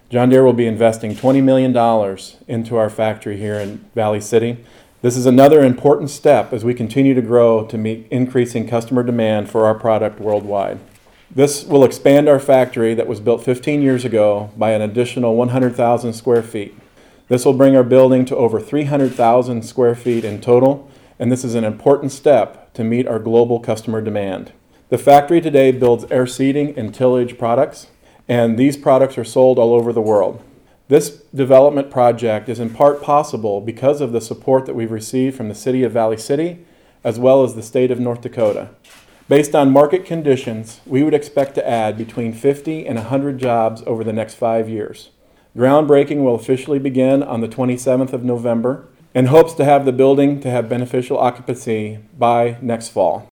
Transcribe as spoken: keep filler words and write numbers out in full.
John Deere will be investing twenty million dollars into our factory here in Valley City. This is another important step as we continue to grow to meet increasing customer demand for our product worldwide. This will expand our factory that was built fifteen years ago by an additional one hundred thousand square feet. This will bring our building to over three hundred thousand square feet in total, and this is an important step to meet our global customer demand. The factory today builds air seeding and tillage products, and these products are sold all over the world. This development project is in part possible because of the support that we've received from the City of Valley City, as well as the state of North Dakota. Based on market conditions, we would expect to add between fifty and one hundred jobs over the next five years. Groundbreaking will officially begin on the twenty-seventh of November and hopes to have the building to have beneficial occupancy by next fall.